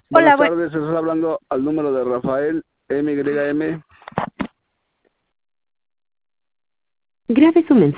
Hola, Buenas tardes, estás hablando al número de Rafael MYM. grabe su mensaje.